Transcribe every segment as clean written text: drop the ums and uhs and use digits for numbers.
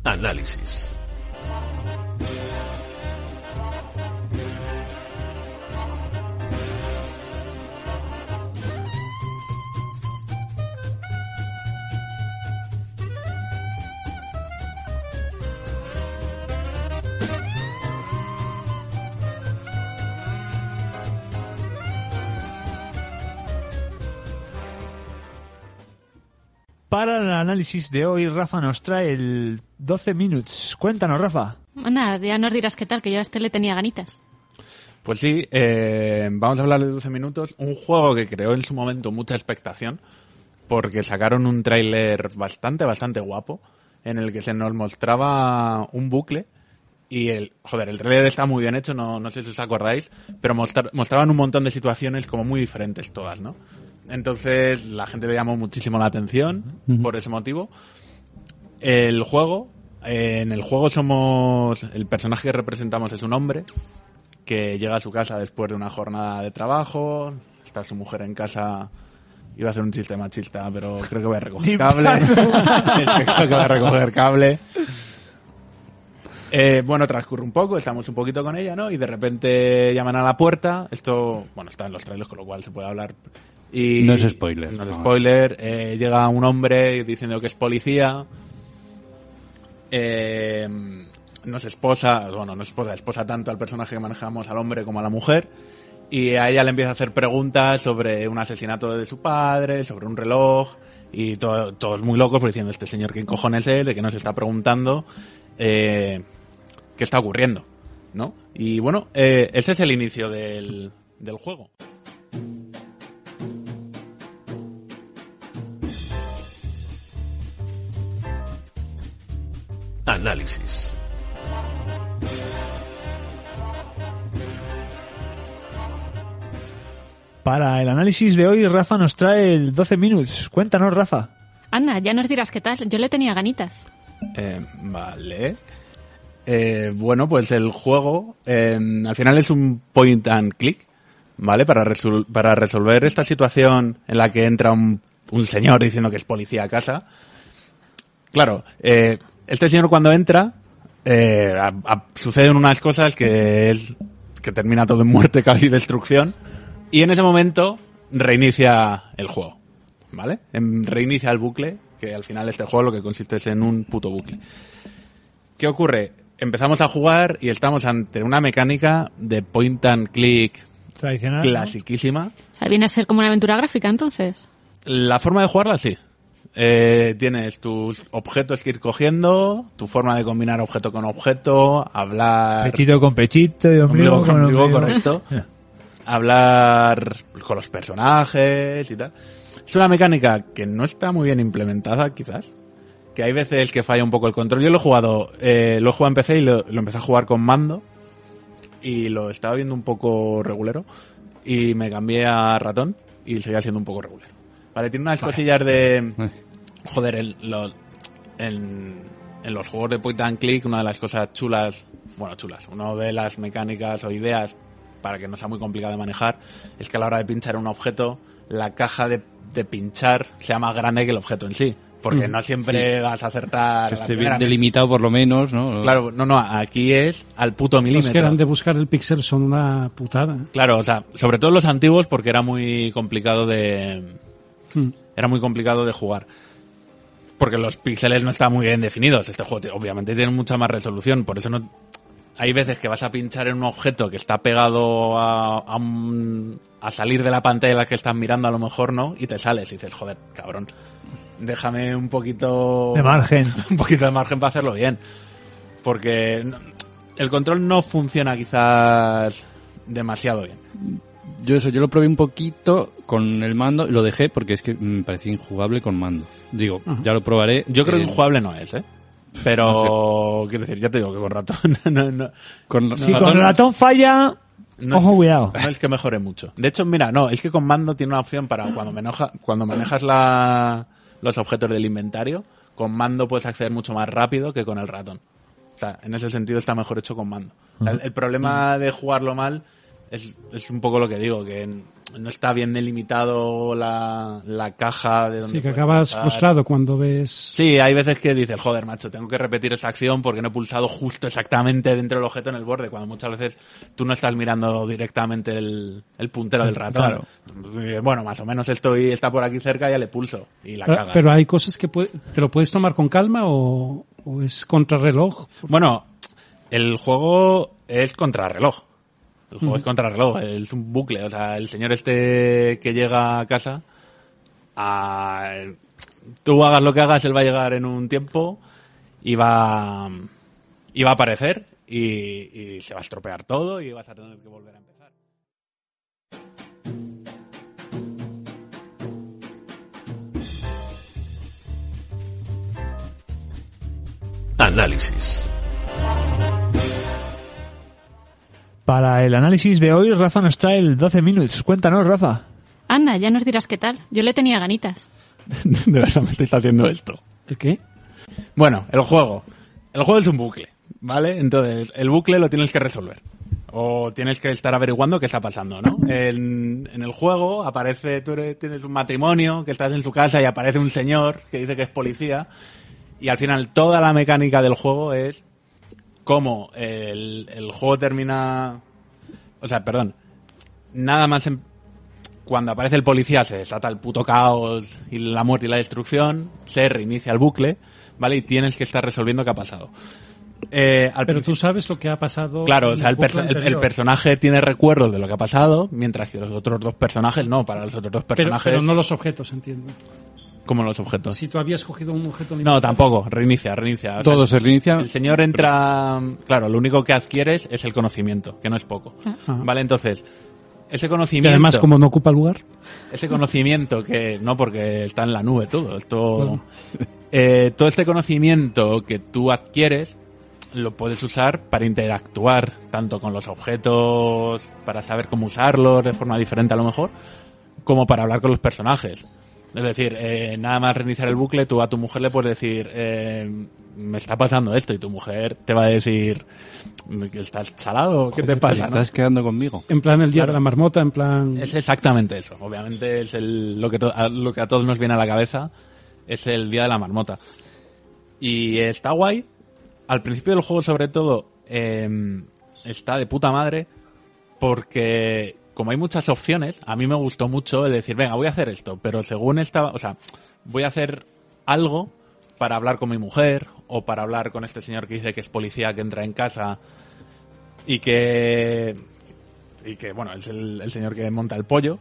Análisis. Para el análisis de hoy, Rafa nos trae el 12 Minutes. Cuéntanos, Rafa. Nada, ya nos dirás qué tal, que yo a este le tenía ganitas. Pues sí, vamos a hablar de 12 minutos. Un juego que creó en su momento mucha expectación, porque sacaron un tráiler bastante guapo, en el que se nos mostraba un bucle. Y el tráiler está muy bien hecho, no sé si os acordáis, pero mostraban un montón de situaciones como muy diferentes todas, ¿no? Entonces la gente le llamó muchísimo la atención por ese motivo. En el juego el personaje que representamos es un hombre que llega a su casa después de una jornada de trabajo, está su mujer en casa. Iba a hacer un chiste machista, pero creo que voy a recoger cable. Transcurre un poco, estamos un poquito con ella, ¿no? Y de repente llaman a la puerta. Esto, está en los trailers, con lo cual se puede hablar. Y no es spoiler. No es spoiler. Llega un hombre diciendo que es policía. No es esposa tanto al personaje que manejamos, al hombre como a la mujer. Y a ella le empieza a hacer preguntas sobre un asesinato de su padre, sobre un reloj. Y todos muy locos, por diciendo, este señor, ¿quién cojones es? De que nos está preguntando qué está ocurriendo, ¿no? Y bueno, ese es el inicio del juego. Análisis. Para el análisis de hoy, Rafa nos trae el 12 Minutes. Cuéntanos, Rafa. Anda, ya nos dirás qué tal, yo le tenía ganitas. Vale. Pues el juego al final es un point and click, ¿vale? Para resolver esta situación en la que entra un señor diciendo que es policía a casa. Claro, este señor cuando entra suceden unas cosas que termina todo en muerte, casi destrucción, y en ese momento reinicia el juego, ¿vale? Reinicia el bucle, que al final este juego lo que consiste es en un puto bucle. ¿Qué ocurre? Empezamos a jugar y estamos ante una mecánica de point and click tradicional, clasiquísima. ¿No? O sea, viene a ser como una aventura gráfica, entonces. La forma de jugarla, sí. Tienes tus objetos que ir cogiendo, tu forma de combinar objeto con objeto, hablar... Pechito con pechito y ombligo con ombligo. Correcto. Hablar con los personajes y tal. Es una mecánica que no está muy bien implementada, quizás. Que hay veces que falla un poco el control. Yo lo he jugado en PC y lo empecé a jugar con mando. Y lo estaba viendo un poco regulero. Y me cambié a ratón y seguía siendo un poco regulero. Vale, tiene unas cosillas de... en los juegos de point and click, una de las cosas chulas, una de las mecánicas o ideas para que no sea muy complicado de manejar, es que a la hora de pinchar un objeto, la caja de pinchar sea más grande que el objeto en sí. Porque no siempre vas a acertar. Que esté bien delimitado por lo menos, ¿no? Claro, aquí es al puto milímetro. Los que eran de buscar el píxel son una putada. Claro, sobre todo los antiguos, porque era muy complicado Era muy complicado de jugar. Porque los píxeles no están muy bien definidos. Este juego obviamente tiene mucha más resolución, por eso no... Hay veces que vas a pinchar en un objeto que está pegado a salir de la pantalla en la que estás mirando, a lo mejor no, y te sales y dices, joder, cabrón, déjame un poquito de margen. Un poquito de margen para hacerlo bien. Porque el control no funciona quizás demasiado bien. Yo lo probé un poquito con el mando, lo dejé porque es que me parecía injugable con mando. Digo, ya lo probaré. Yo creo que injugable no es, pero no sé. Quiero decir, ya te digo que con ratón no. Con el ratón falla, ojo, cuidado. No es que mejore mucho. De hecho, mira, es que con mando tiene una opción para cuando manejas los objetos del inventario, con mando puedes acceder mucho más rápido que con el ratón. O sea, en ese sentido está mejor hecho con mando. El problema de jugarlo mal es un poco lo que digo, que no está bien delimitado la caja de donde Sí, que puedes acabas pulsar. frustrado cuando ves... Sí, hay veces que dices, joder, macho, tengo que repetir esa acción porque no he pulsado justo exactamente dentro del objeto en el borde, cuando muchas veces tú no estás mirando directamente el puntero del ratón. Bueno, más o menos está por aquí cerca, ya le pulso y la cagas. Pero hay cosas que te lo puedes tomar con calma o es contrarreloj. Bueno, el juego es contrarreloj. El juego es contrarreloj, es un bucle. O sea, el señor que llega a casa, tú hagas lo que hagas, él va a llegar en un tiempo y va a aparecer y se va a estropear todo y vas a tener que volver a empezar. Análisis. Para el análisis de hoy, Rafa nos trae el 12 Minutes. Cuéntanos, Rafa. Anda, ya nos dirás qué tal. Yo le tenía ganitas. De verdad me estáis haciendo esto. ¿El qué? Bueno, el juego. El juego es un bucle, ¿vale? Entonces, el bucle lo tienes que resolver. O tienes que estar averiguando qué está pasando, ¿no? En el juego aparece, tienes un matrimonio, que estás en su casa y aparece un señor que dice que es policía. Y al final toda la mecánica del juego es cómo el juego termina... O sea, perdón. Nada más cuando aparece el policía se desata el puto caos y la muerte y la destrucción, se reinicia el bucle, ¿vale? Y tienes que estar resolviendo qué ha pasado. Pero tú sabes lo que ha pasado. Claro, o sea, el bucle anterior. personaje tiene recuerdos de lo que ha pasado, mientras que los otros dos personajes no. Para los otros dos personajes... Pero no los objetos, entiendo. Como los objetos. Si tú habías cogido un objeto... No, tampoco. Reinicia. O sea, Todo se reinicia. el señor entra... Claro, lo único que adquieres es el conocimiento, que no es poco. Ah. Vale, entonces, ese Y conocimiento... además, como no ocupa lugar... Ese conocimiento que... No, porque está en la nube todo. Bueno. Todo este conocimiento que tú adquieres lo puedes usar para interactuar tanto con los objetos, para saber cómo usarlos de forma diferente a lo mejor, como para hablar con los personajes. Es decir, nada más reiniciar el bucle, tú a tu mujer le puedes decir, me está pasando esto, y tu mujer te va a decir, que estás chalado, ¿qué te pasa? ¿no? Estás quedando conmigo. En plan el día Claro. de la marmota, en plan... Es exactamente eso. Obviamente es lo que a todos nos viene a la cabeza, es el día de la marmota. Y está guay. Al principio del juego, sobre todo, está de puta madre, porque como hay muchas opciones, a mí me gustó mucho el decir, venga, voy a hacer esto, pero según voy a hacer algo para hablar con mi mujer, o para hablar con este señor que dice que es policía, que entra en casa, y que bueno, es el señor que monta el pollo.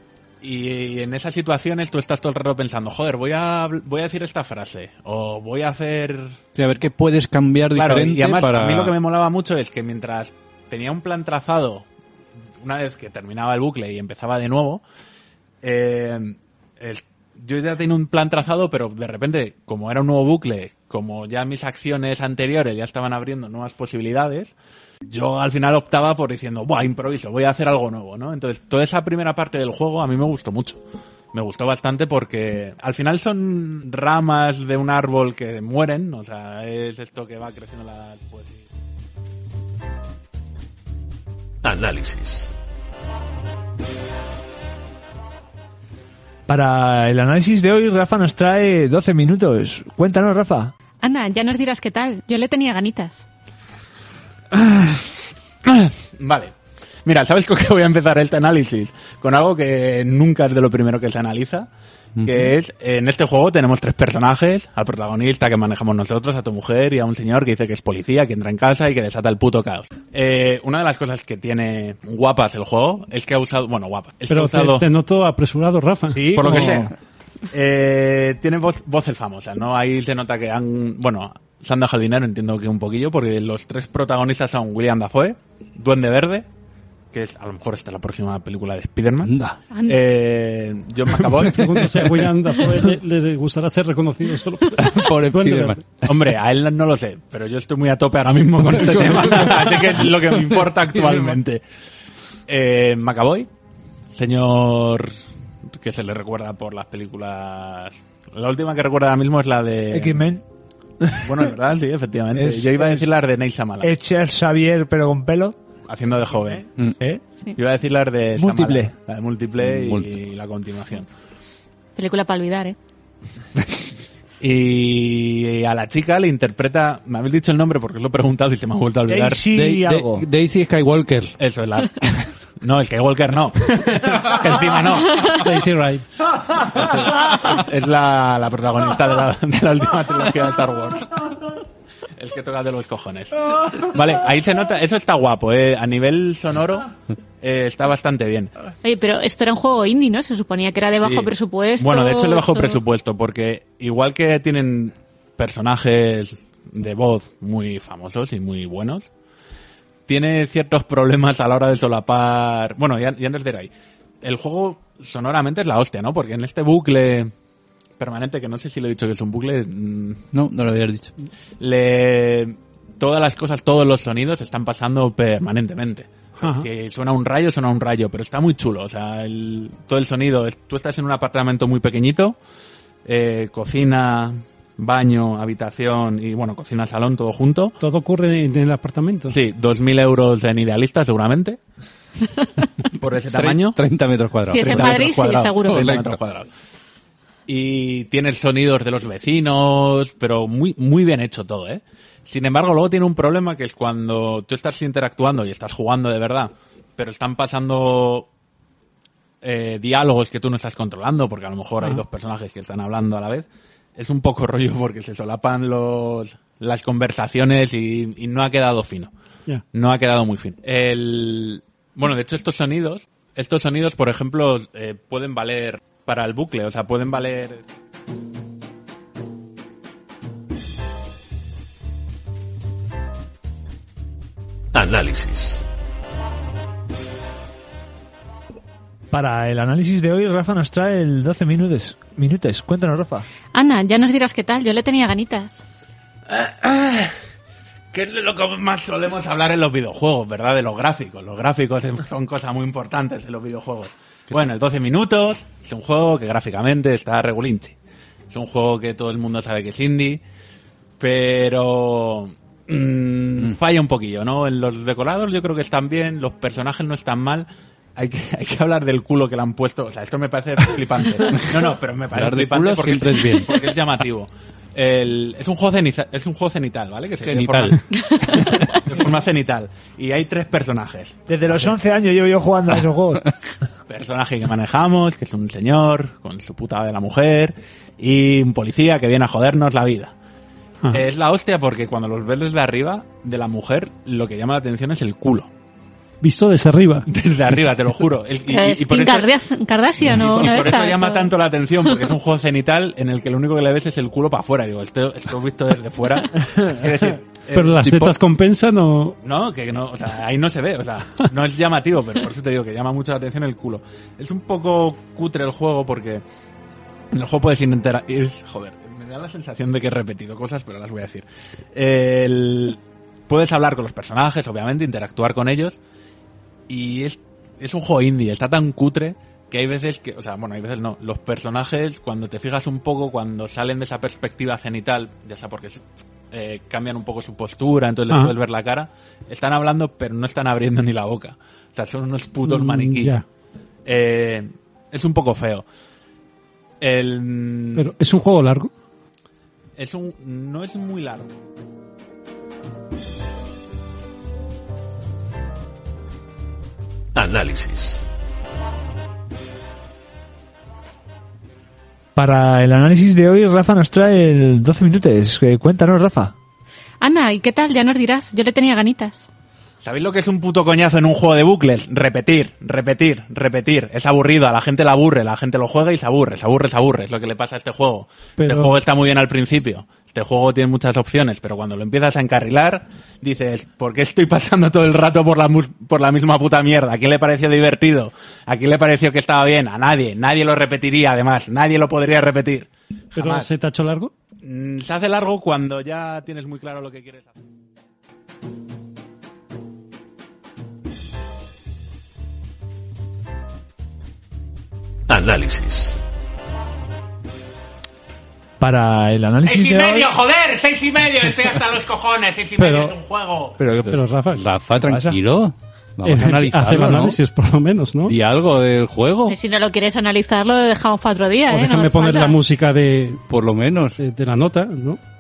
Y en esas situaciones tú estás todo el rato pensando, joder, voy a decir esta frase, o voy a hacer... Sí, a ver qué puedes cambiar Claro, diferente y además para... a mí lo que me molaba mucho es que mientras tenía un plan trazado, una vez que terminaba el bucle y empezaba de nuevo, yo ya tenía un plan trazado, pero de repente, como era un nuevo bucle, como ya mis acciones anteriores ya estaban abriendo nuevas posibilidades, yo al final optaba por diciendo, buah, improviso, voy a hacer algo nuevo, ¿no? Entonces, toda esa primera parte del juego a mí me gustó mucho. Me gustó bastante porque al final son ramas de un árbol que mueren, o sea, es esto que va creciendo las poesías. Análisis. Para el análisis de hoy, Rafa nos trae 12 minutos. Cuéntanos, Rafa. Anda, ya nos dirás qué tal. Yo le tenía ganitas. Vale. Mira, ¿sabes con qué voy a empezar este análisis? Con algo que nunca es de lo primero que se analiza, que es, en este juego tenemos 3 personajes, al protagonista que manejamos nosotros, a tu mujer y a un señor que dice que es policía, que entra en casa y que desata el puto caos. Una de las cosas que tiene guapas el juego es que ha usado, bueno, guapas, es Pero que ha usado... te noto apresurado, Rafa. Sí, por lo que como- sea. Tiene voces famosas, ¿no? Ahí se nota que se han dejado el dinero, entiendo que un poquillo, porque los 3 protagonistas son William Dafoe, Duende Verde, que es, a lo mejor esta es la próxima película de Spider-Man, Anda. Anda. John McAvoy, Pregunto si a William Dafoe le gustará ser reconocido solo Por Duende Spiderman. Verde. hombre, a él no lo sé, pero yo estoy muy a tope ahora mismo con este tema, así que es lo que me importa actualmente. McAvoy, señor que se le recuerda por las películas... La última que recuerdo ahora mismo es la de... X-Men. Bueno, es verdad, sí, efectivamente. Yo iba a decir la de Ney Shyamalan. Es Charles Xavier, pero con pelo. haciendo de joven. ¿Eh? Iba a decir las de esta Múltiple. mala, la de múltiple y Múltiple. la continuación. Película para olvidar, ¿eh? Y a la chica le interpreta, me habéis dicho el nombre porque os lo he preguntado y se me ha vuelto a olvidar. Daisy algo. Daisy Skywalker. Eso es la... No, el Skywalker no. Que encima no. Daisy Wright. Es la protagonista de la última trilogía de Star Wars. Es que toca de los cojones. Vale, ahí se nota, eso está guapo, a nivel sonoro está bastante bien. Oye, pero esto era un juego indie, ¿no? Se suponía que era de bajo Sí. presupuesto. Bueno, de hecho es de bajo esto- presupuesto, porque igual que tienen personajes de voz muy famosos y muy buenos, tiene ciertos problemas a la hora de solapar... Bueno, ya antes de ir ahí. El juego sonoramente es la hostia, ¿no? Porque en este bucle permanente, que no sé si lo he dicho que es un bucle, No lo habías dicho. todas las cosas, todos los sonidos están pasando permanentemente. Ajá. Si suena un rayo, pero está muy chulo. O sea, todo el sonido, tú estás en un apartamento muy pequeñito, cocina, baño, habitación y bueno, cocina, salón, todo junto. Todo ocurre en el apartamento. Sí, 2.000 euros en Idealista seguramente. Por ese tamaño. 30 metros cuadrados. Sí, es en 30 Madrid, metros sí, cuadrados, seguro. 30 metros cuadrados. Y tienes sonidos de los vecinos, pero muy, muy bien hecho todo, ¿eh? Sin embargo, luego tiene un problema que es cuando tú estás interactuando y estás jugando de verdad, pero están pasando diálogos que tú no estás controlando, porque a lo mejor hay dos personajes que están hablando a la vez. Es un poco rollo porque se solapan las conversaciones y no ha quedado fino. Ya. No ha quedado muy fino. Bueno, de hecho estos sonidos, por ejemplo, pueden valer para el bucle, o sea, pueden valer... Análisis. Para el análisis de hoy, Rafa nos trae el 12 minutos. Cuéntanos, Rafa. Ana, ya nos dirás qué tal. Yo le tenía ganitas. Que es de lo que más solemos hablar en los videojuegos, ¿verdad? De los gráficos. Los gráficos son cosas muy importantes en los videojuegos. Bueno, el 12 minutos es un juego que gráficamente está regulinchi. Es un juego que todo el mundo sabe que es indie, pero falla un poquillo, ¿no? En los decorados yo creo que están bien, los personajes no están mal. Hay que hablar del culo que le han puesto. O sea, esto me parece flipante. No, pero me parece Hablar de flipante culo porque siempre es bien. porque es llamativo. Es un juego cenital, ¿vale? Que se Cenital. de forma cenital. Y hay 3 personajes. Desde los 11 años llevo yo jugando a esos juegos. Personaje que manejamos, que es un señor con su puta de la mujer, y un policía que viene a jodernos la vida. Ajá. Es la hostia porque cuando los ves desde arriba de la mujer, lo que llama la atención es el culo. Visto desde arriba. Desde arriba, te lo juro. Es por Kim eso, Kardashian o y una de por eso estas, llama o- tanto la atención, porque es un juego cenital en el que lo único que le ves es el culo para afuera. Digo, esto visto desde fuera. Es decir, Pero las tipo- tetas compensan o... no, que no, o sea, ahí no se ve, o sea, no es llamativo, pero por eso te digo que llama mucho la atención el culo. Es un poco cutre el juego porque en el juego puedes interactuar, joder, me da la sensación de que he repetido cosas, pero las voy a decir. Puedes hablar con los personajes, obviamente, interactuar con ellos, y es un juego indie, está tan cutre que hay veces que, o sea, bueno, hay veces no, los personajes, cuando te fijas un poco, cuando salen de esa perspectiva cenital, ya sea porque cambian un poco su postura, entonces les Ajá. puedes ver la cara, están hablando pero no están abriendo ni la boca. O sea, son unos putos maniquíes. Ya. Es un poco feo. Pero es un juego largo. No es muy largo. Análisis. Para el análisis de hoy, Rafa nos trae el 12 minutos. Cuéntanos, Rafa. Ana, ¿y qué tal? Ya nos dirás. Yo le tenía ganitas. ¿Sabéis lo que es un puto coñazo en un juego de bucles? Repetir. Es aburrido, a la gente le aburre, la gente lo juega y se aburre. Es lo que le pasa a este juego. Pero- Este juego está muy bien al principio. Este juego tiene muchas opciones, pero cuando lo empiezas a encarrilar, dices, ¿por qué estoy pasando todo el rato por la misma puta mierda? ¿A quién le pareció divertido? ¿A quién le pareció que estaba bien? A nadie. Nadie lo repetiría, además. Nadie lo podría repetir. Pero Jamás. se te ha hecho largo. Se hace largo cuando ya tienes muy claro lo que quieres hacer. Análisis. Para el análisis de hoy... joder! 6:30, estoy hasta los cojones, 6:30 Pero- es un juego. Pero, Pero Rafa, Rafa, tranquilo. Vamos a analizarlo, Hacer el ¿no? análisis, por lo menos, ¿no? ¿Y algo del juego? Si no lo quieres analizar, lo dejamos para otro día, O ¿eh? déjame No poner falta. la música Por lo menos. de la nota, ¿no?